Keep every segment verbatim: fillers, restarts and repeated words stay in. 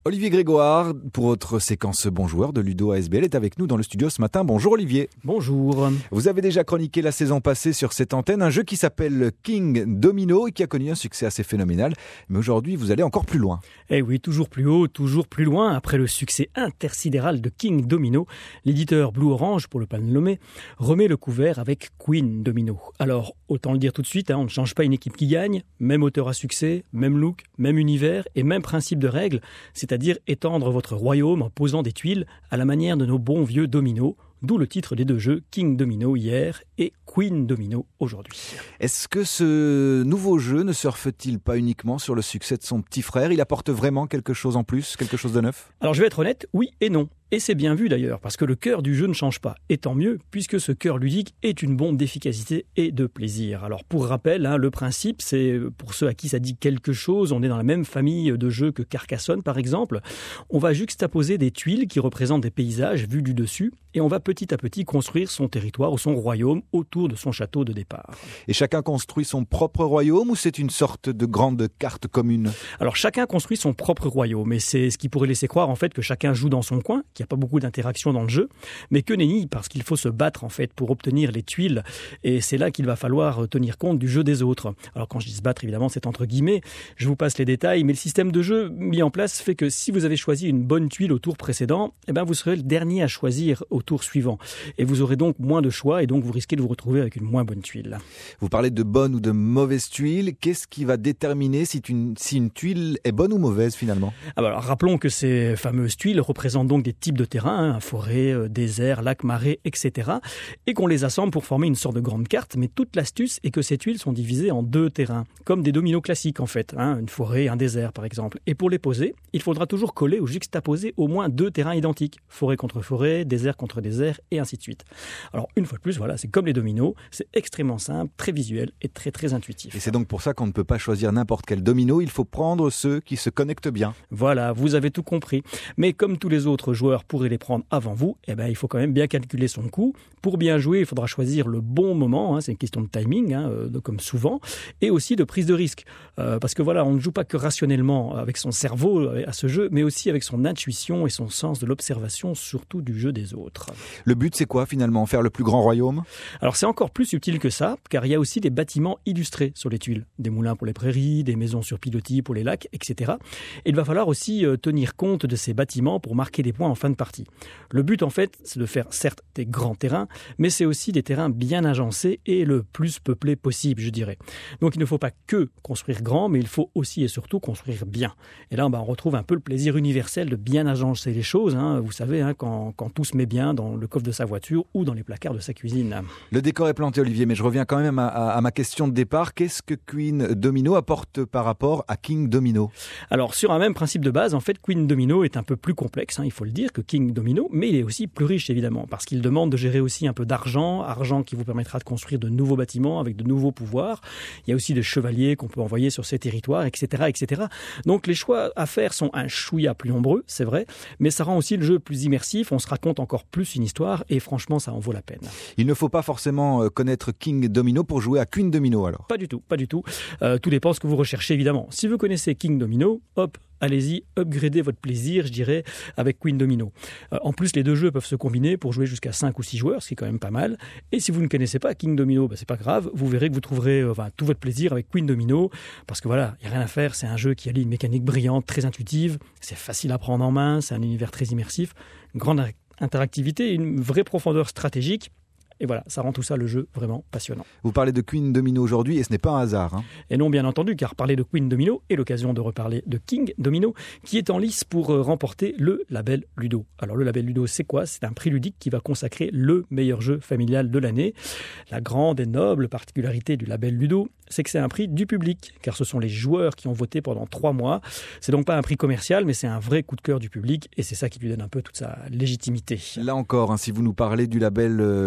Olivier Grégoire, pour votre séquence Bon Joueur de Ludo A S B L, est avec nous dans le studio ce matin. Bonjour Olivier. Bonjour. Vous avez déjà chroniqué la saison passée sur cette antenne un jeu qui s'appelle King Domino et qui a connu un succès assez phénoménal. Mais aujourd'hui, vous allez encore plus loin. Eh oui, toujours plus haut, toujours plus loin. Après le succès intersidéral de King Domino, l'éditeur Blue Orange, pour le pas le nommer, remet le couvert avec Queen Domino. Alors, autant le dire tout de suite, hein, on ne change pas une équipe qui gagne. Même auteur à succès, même look, même univers et même principe de règles. C'est C'est-à-dire étendre votre royaume en posant des tuiles à la manière de nos bons vieux dominos, d'où le titre des deux jeux, King Domino hier et Queen Domino aujourd'hui. Est-ce que ce nouveau jeu ne surfe-t-il pas uniquement sur le succès de son petit frère ? Il apporte vraiment quelque chose en plus, quelque chose de neuf ? Alors je vais être honnête, oui et non. Et c'est bien vu d'ailleurs, parce que le cœur du jeu ne change pas. Et tant mieux, puisque ce cœur ludique est une bombe d'efficacité et de plaisir. Alors pour rappel, hein, le principe, c'est pour ceux à qui ça dit quelque chose, on est dans la même famille de jeux que Carcassonne par exemple. On va juxtaposer des tuiles qui représentent des paysages vus du dessus, et on va petit à petit construire son territoire ou son royaume autour de son château de départ. Et chacun construit son propre royaume ou c'est une sorte de grande carte commune ? Alors chacun construit son propre royaume, et c'est ce qui pourrait laisser croire en fait que chacun joue dans son coin, qu'il n'y a pas beaucoup d'interaction dans le jeu, mais que nenni, parce qu'il faut se battre en fait pour obtenir les tuiles, et c'est là qu'il va falloir tenir compte du jeu des autres. Alors quand je dis se battre, évidemment c'est entre guillemets, je vous passe les détails, mais le système de jeu mis en place fait que si vous avez choisi une bonne tuile au tour précédent, eh ben vous serez le dernier à choisir au tour suivant, et vous aurez donc moins de choix, et donc vous risquez de vous retrouver avec une moins bonne tuile. Vous parlez de bonne ou de mauvaise tuile, qu'est-ce qui va déterminer si une, si une tuile est bonne ou mauvaise finalement ? Ah bah alors, rappelons que ces fameuses tuiles représentent donc des types de terrain, hein, forêt, euh, désert, lac, marais, et cetera, et qu'on les assemble pour former une sorte de grande carte, mais toute l'astuce est que ces tuiles sont divisées en deux terrains, comme des dominos classiques en fait, hein, une forêt, un désert par exemple. Et pour les poser, il faudra toujours coller ou juxtaposer au moins deux terrains identiques, forêt contre forêt, désert contre désert, et ainsi de suite. Alors une fois de plus, voilà, c'est comme les dominos, c'est extrêmement simple, très visuel et très très intuitif. Et c'est donc pour ça qu'on ne peut pas choisir n'importe quel domino, il faut prendre ceux qui se connectent bien. Voilà, vous avez tout compris. Mais comme tous les autres joueurs pourraient les prendre avant vous, eh ben, il faut quand même bien calculer son coût. Pour bien jouer, il faudra choisir le bon moment, hein, c'est une question de timing, hein, euh, comme souvent, et aussi de prise de risque. Euh, parce que voilà, on ne joue pas que rationnellement avec son cerveau à ce jeu, mais aussi avec son intuition et son sens de l'observation, surtout du jeu des autres. Le but, c'est quoi finalement ? Faire le plus grand royaume ? Alors c'est encore plus subtil que ça, car il y a aussi des bâtiments illustrés sur les tuiles. Des moulins pour les prairies, des maisons sur pilotis pour les lacs, et cetera. Et il va falloir aussi euh, tenir compte de ces bâtiments pour marquer des points en fin de partie. Le but en fait, c'est de faire certes des grands terrains, mais c'est aussi des terrains bien agencés et le plus peuplés possible, je dirais. Donc il ne faut pas que construire grand, mais il faut aussi et surtout construire bien. Et là, bah, on retrouve un peu le plaisir universel de bien agencer les choses, hein, vous savez, hein, quand, quand tout se met bien dans le coffre de sa voiture ou dans les placards de sa cuisine. Le décor est planté, Olivier, mais je reviens quand même à, à, à ma question de départ. Qu'est-ce que Queen Domino apporte par rapport à King Domino ? Alors, sur un même principe de base, en fait, Queen Domino est un peu plus complexe, hein, il faut le dire, que King Domino, mais il est aussi plus riche, évidemment, parce qu'il demande de gérer aussi un peu d'argent, argent qui vous permettra de construire de nouveaux bâtiments avec de nouveaux pouvoirs. Il y a aussi des chevaliers qu'on peut envoyer sur ces territoires, et cetera, et cetera. Donc, les choix à faire sont un chouïa plus nombreux, c'est vrai, mais ça rend aussi le jeu plus immersif, on se raconte encore plus une histoire, et franchement, ça en vaut la peine. Il ne faut pas forcément connaître King Domino pour jouer à Queen Domino, alors ? Pas du tout, pas du tout. Euh, tout dépend de ce que vous recherchez, évidemment. Si vous connaissez King Domino, hop, allez-y, upgradez votre plaisir, je dirais, avec Queen Domino. Euh, en plus, les deux jeux peuvent se combiner pour jouer jusqu'à cinq ou six joueurs, ce qui est quand même pas mal. Et si vous ne connaissez pas King Domino, bah, c'est pas grave, vous verrez que vous trouverez euh, enfin, tout votre plaisir avec Queen Domino, parce que voilà, il n'y a rien à faire, c'est un jeu qui allie une mécanique brillante, très intuitive, c'est facile à prendre en main, c'est un univers très immersif, une grande interactivité, une vraie profondeur stratégique. Et voilà, ça rend tout ça, le jeu, vraiment passionnant. Vous parlez de Queen Domino aujourd'hui et ce n'est pas un hasard. Hein. Et non, bien entendu, car parler de Queen Domino est l'occasion de reparler de King Domino, qui est en lice pour remporter le label Ludo. Alors le label Ludo, c'est quoi ? C'est un prix ludique qui va consacrer le meilleur jeu familial de l'année. La grande et noble particularité du label Ludo, c'est que c'est un prix du public, car ce sont les joueurs qui ont voté pendant trois mois. C'est donc pas un prix commercial, mais c'est un vrai coup de cœur du public, et c'est ça qui lui donne un peu toute sa légitimité. Là encore, hein, si vous nous parlez du label euh, Ludo,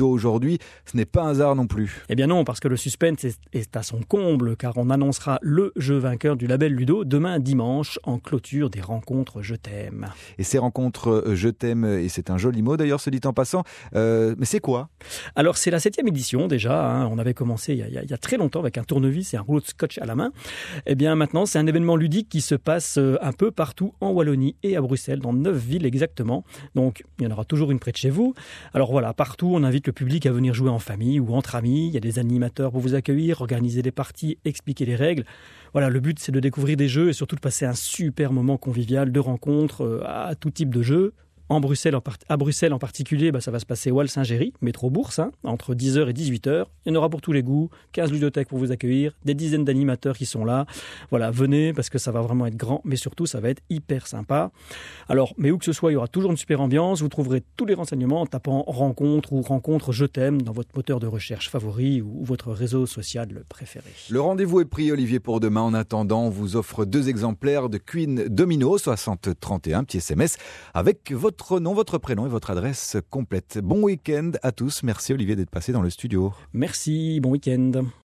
Ludo aujourd'hui. Ce n'est pas un hasard non plus. Eh bien non, parce que le suspense est, est à son comble, car on annoncera le jeu vainqueur du label Ludo demain dimanche en clôture des rencontres Je t'aime. Et ces rencontres Je t'aime, et c'est un joli mot d'ailleurs, se dit en passant, euh, mais c'est quoi? Alors c'est la septième édition déjà, hein. On avait commencé il y, a, il y a très longtemps avec un tournevis et un rouleau de scotch à la main. Eh bien maintenant c'est un événement ludique qui se passe un peu partout en Wallonie et à Bruxelles, dans neuf villes exactement. Donc il y en aura toujours une près de chez vous. Alors voilà, partout on invite le public à venir jouer en famille ou entre amis. Il y a des animateurs pour vous accueillir, organiser des parties, expliquer les règles. Voilà, le but c'est de découvrir des jeux et surtout de passer un super moment convivial de rencontres à tout type de jeux. En Bruxelles, en part... À Bruxelles en particulier, bah, ça va se passer au Hall Saint-Géry, métro Bourse, hein, entre dix heures et dix-huit heures. Il y en aura pour tous les goûts, quinze ludothèques pour vous accueillir, des dizaines d'animateurs qui sont là. Voilà, venez parce que ça va vraiment être grand, mais surtout ça va être hyper sympa. Alors, mais où que ce soit, il y aura toujours une super ambiance. Vous trouverez tous les renseignements en tapant rencontre ou rencontre Je t'aime dans votre moteur de recherche favori ou votre réseau social préféré. Le rendez-vous est pris, Olivier, pour demain. En attendant, on vous offre deux exemplaires de Queen Domino soixante trente et un, petit S M S avec votre Votre nom, votre prénom et votre adresse complète. Bon week-end à tous. Merci Olivier d'être passé dans le studio. Merci, bon week-end.